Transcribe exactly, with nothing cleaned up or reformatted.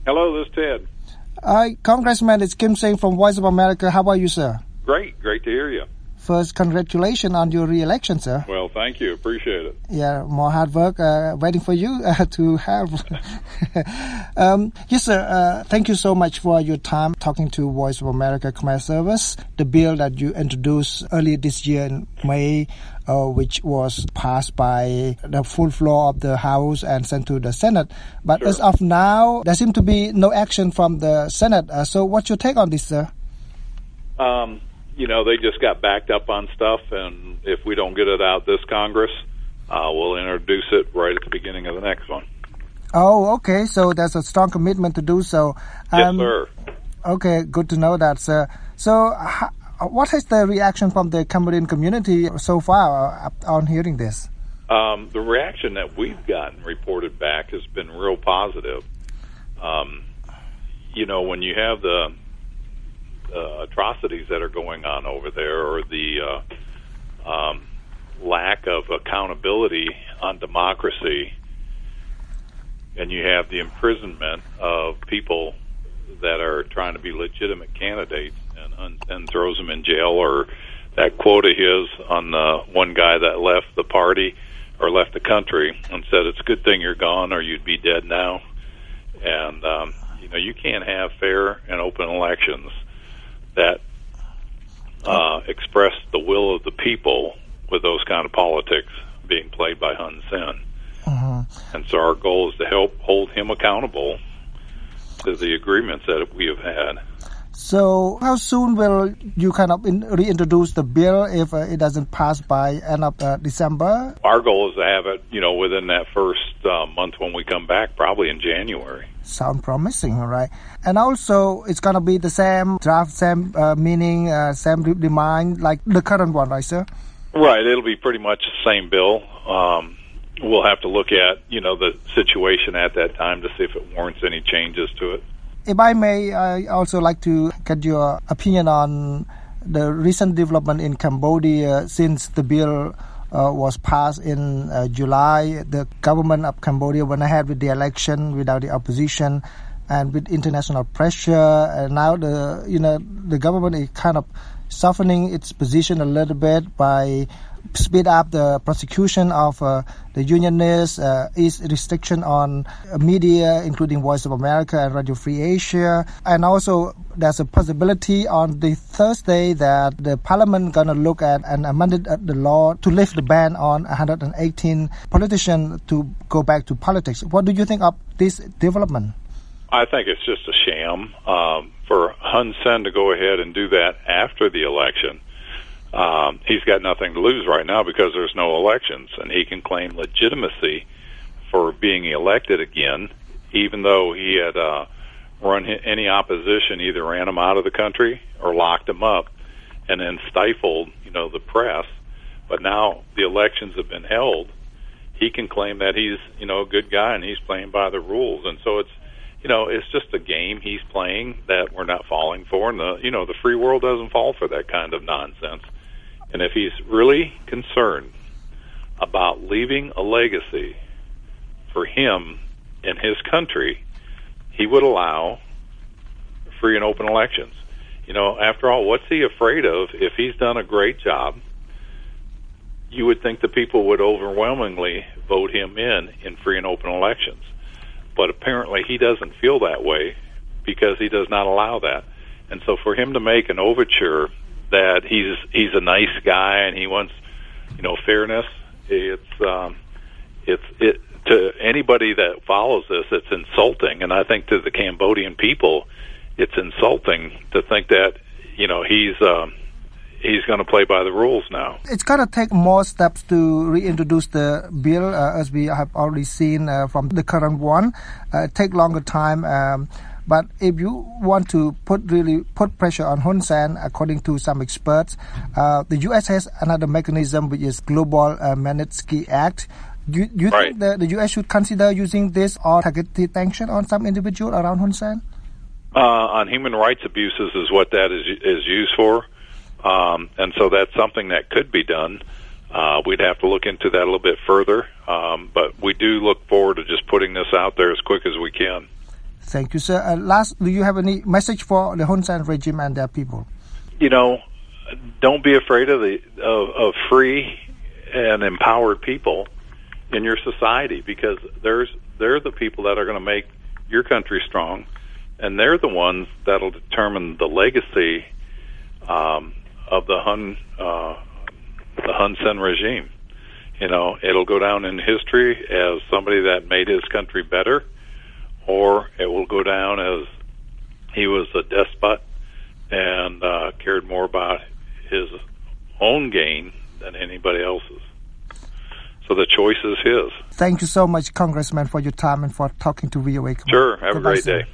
Hello, this is Ted. Uh, Congressman, it's Kim Singh from Voice of America. How are you, sir? Great. Great to hear you. First, congratulations on your re-election, sir. Well, thank you. Appreciate it. Yeah, more hard work uh, waiting for you uh, to have. um, yes, sir. Uh, thank you so much for your time talking to Voice of America Khmer Service. The bill that you introduced earlier this year in May, uh, which was passed by the full floor of the House and sent to the Senate. But Sure. as of now, there seems to be no action from the Senate. Uh, so what's your take on this, sir? Um, you know, they just got backed up on stuff, and if we don't get it out this Congress, uh, we'll introduce it right at the beginning of the next one. Oh, okay. So there's a strong commitment to do so. Um, yes, sir. Okay, good to know that, sir. So h- what is the reaction from the Cambodian community so far uh, on hearing this? Um, the reaction that we've gotten reported back has been real positive. Um, you know, when you have the uh, atrocities that are going on over there, or the uh, um, lack of accountability on democracy, and you have the imprisonment of people that are trying to be legitimate candidates, and, and throws them in jail, or that quote of his on the one guy that left the party or left the country and said, "It's a good thing you're gone, or you'd be dead now." And um, you know, you can't have fair and open elections that uh, express the will of the people with those kind of politics being played by Hun Sen. Uh-huh. And so our goal is to help hold him accountable to the agreements that we have had. So how soon will you kind of in, reintroduce the bill if uh, it doesn't pass by end of uh, December? Our goal is to have it, you know, within that first uh, month when we come back, probably in January. Sound promising, all right. And also, it's going to be the same draft, same uh, meaning, uh, same demand like the current one, right, sir? Right. It'll be pretty much the same bill. Um, we'll have to look at, you know, the situation at that time to see if it warrants any changes to it. If I may, I also like to get your opinion on the recent development in Cambodia since the bill uh, was passed in uh, July. The government of Cambodia went ahead with the election without the opposition and with international pressure. And now the you know the government is kind of softening its position a little bit by speed up the prosecution of uh, the unionists, uh, ease restriction on uh, media, including Voice of America and Radio Free Asia. And also there's a possibility on the Thursday that the parliament going to look at and amended uh, the law to lift the ban on one hundred eighteen politicians to go back to politics. What do you think of this development? I think it's just a sham um, for Hun Sen to go ahead and do that after the election. Um, he's got nothing to lose right now because there's no elections, and he can claim legitimacy for being elected again, even though he had uh, run any opposition, either ran him out of the country or locked him up, and then stifled, you know, the press. But now the elections have been held. He can claim that he's, you know, a good guy and he's playing by the rules, and so it's, you know, it's just a game he's playing that we're not falling for, and the, you know, the free world doesn't fall for that kind of nonsense. And if he's really concerned about leaving a legacy for him and his country, he would allow free and open elections. You know, after all, what's he afraid of? If he's done a great job, you would think the people would overwhelmingly vote him in in free and open elections. But apparently he doesn't feel that way because he does not allow that. And so for him to make an overture that he's he's a nice guy and he wants, you know, fairness, it's um, it's it to anybody that follows this, it's insulting. And I think to the Cambodian people, it's insulting to think that, you know, he's um, he's going to play by the rules now. It's going to take more steps to reintroduce the bill, uh, as we have already seen uh, from the current one. Uh, take longer time. Um, But if you want to put really put pressure on Hun Sen, according to some experts, uh, the U S has another mechanism, which is Global uh, Magnitsky Act. Do, do you right. think the, the U S should consider using this or targeted sanction on some individual around Hun Sen? Uh, on human rights abuses is what that is is used for, um, and so that's something that could be done. Uh, we'd have to look into that a little bit further, um, but we do look forward to just putting this out there as quick as we can. Thank you, sir. Uh, last, do you have any message for the Hun Sen regime and their people? You know, don't be afraid of the of, of free and empowered people in your society, because there's they're the people that are going to make your country strong, and they're the ones that'll determine the legacy um, of the Hun uh, the Hun Sen regime. You know, it'll go down in history as somebody that made his country better, or it will go down as he was a despot and uh, cared more about his own gain than anybody else's. So the choice is his. Thank you so much, Congressman, for your time and for talking to V O A. Sure. Have Goodbye, a great sir. day.